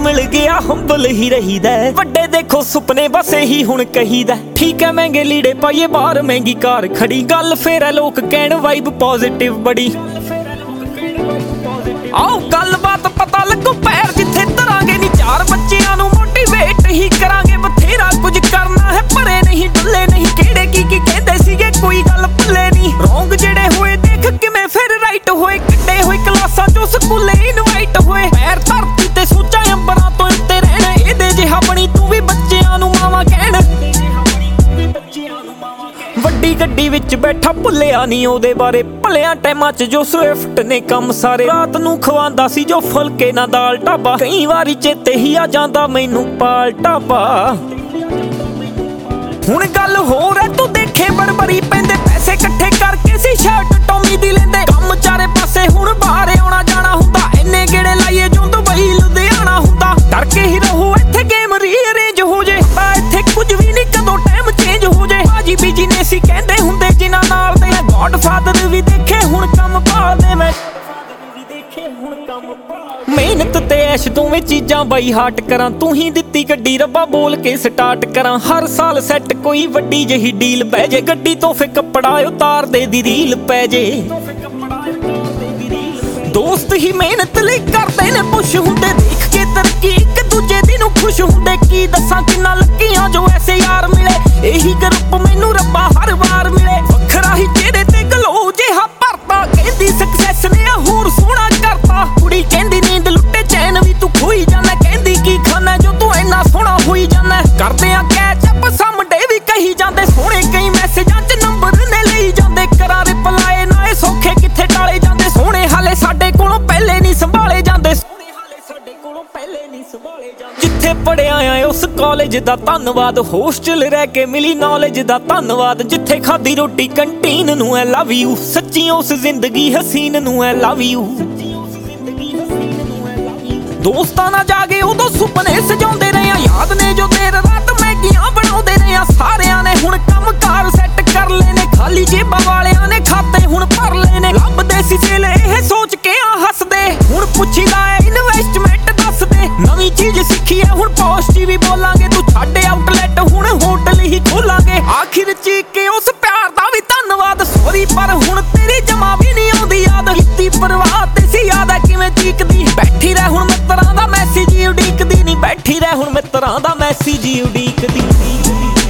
मिल गया हंबल ही रहीदा। वड्डे देखो सुपने बस ही हुण कहीदा। ठीक है महंगे लीड़े पाइए बाहर महंगी कार खड़ी, गल फेर है लोग कहण वाइब पॉजिटिव बड़ी। आओ गल बात पता लगो पैर जिथे तरांगे नी, चार बच्चियां नूं मोटिवेट ही करांगे। बथेरा कुछ करना है परे नहीं डुल्ले नहीं, केड़े की कहंदे सीगे कोई गल भुल्ले नहीं। रौंग जेड़े होए देख किवें फिर राइट होए, कड्डे होए क्लासां चों स्कूले इनवाइट होए। पैर धरती ते सोचा अंबरां तो उत्ते रहना, इहदे जिहा बनी तू भी बच्चियां नूं मावां कहण। वड्डी गड्डी विच बैठा भुल्लिया नी ओहदे बारे, भलिया टाइमां च जो स्विफ्ट ने कम सारे। रात नूं खवांदा सी जो फुलके ना दाल ढाबा, कई वारी चेते ही आ जांदा मैनूं पाल ढाबा। हुण गल होर है तू देखे बड़बड़ी पैंदे, पैसे इकट्ठे करके सी शर्ट टॉमी दी लेंदे। कम चारे पासे हुण बाहर आउणा जाना हुंदा, इन्ने गेड़े लाइए जो दुबई लुधियाना हुंदा। डर के ही रहो इत्थे गेम रीअरेंज हो जे, इत्थे कुछ भी नहीं कदों टाइम चेंज हो जे। भाजी बीजी ने सी कहंदे हुंदे जिन्हां नाल दे, गॉडफादर भी देखे हुण कम भालदे। मैं मेहनत ते ऐश दोवें चीजां बाई हार्ट करां, तू ही दित्ती गड्डी रब्बा बोल के स्टार्ट करां। हर साल सैट कोई वड्डी जही डील पै जे, गड्डी तो फिर कपड़ा उतार दे दी रील पै जे। दोस्त ही मेहनत लई करदे ने पुश हुंदे, देख के तरक्की एक दूजे दी नूं खुश हुंदे। की दसां किन्ना लक्कियां जो ऐसे यार मिले, यही ग्रुप मैनूं रब्बा हर वार मिले। वखरा ही चेहरे ते गलो जिहा भरता, कहंदी सक्सैस ने होर सोहना करता। कुड़ी कहंदी नींद लुट्टे चैन भी तू खोई जाना, कहंदी की खाना जो तू इन्ना सोहना होई जाना। करदे आ कैच अप समडे भी कही जांदे, सोहणे कई मैसेजां च नंबर ने लई जांदे। करा रिप्लाई ना सौखे किथे टाले जांदे, सोहणे हाले साडे कोलों पहले नहीं संभाले जांदे। जिथे पढ़िया आ उस कॉलेज दा धन्नवाद, होस्टल रह के मिली नॉलेज दा धन्नवाद। जिथे खादी रोटी कंटीन नूं ऐ लव यू, सच्ची उस जिंदगी हसीन नूं ऐ लव यू। दोस्तां ना जागे उदों सुपने सजाउंदे रहे, याद ने जो देर रात मैगियां बनाउंदे रहे। सारियां ने हुण कम कार सैट कर लेने, खाली जेबां वालियां ने खाते हुण भर लेने। लभदे सी सेले इह सोच के हसदे, हुण पुछीदा इन्वेस्टमेंट दस दे। नवीं चीज सीखी है हुण पॉजिटिव ही बोलांगे, तू छड्ड आउटलेट हुण होटल ही खोलांगे। आखिर चीक के उस प्यार दा भी धन्नवाद, सॉरी पर हुण तेरी जमा भी नहीं आउंदी याद। कित्ती परवाह ते सी याद है किवें चीकदी, बैठी रह हुण मित्तरां दा मैसेज ही उडीकदी नी। बैठी रह हुण मित्तरां दा मैसेज ही उडीकदी।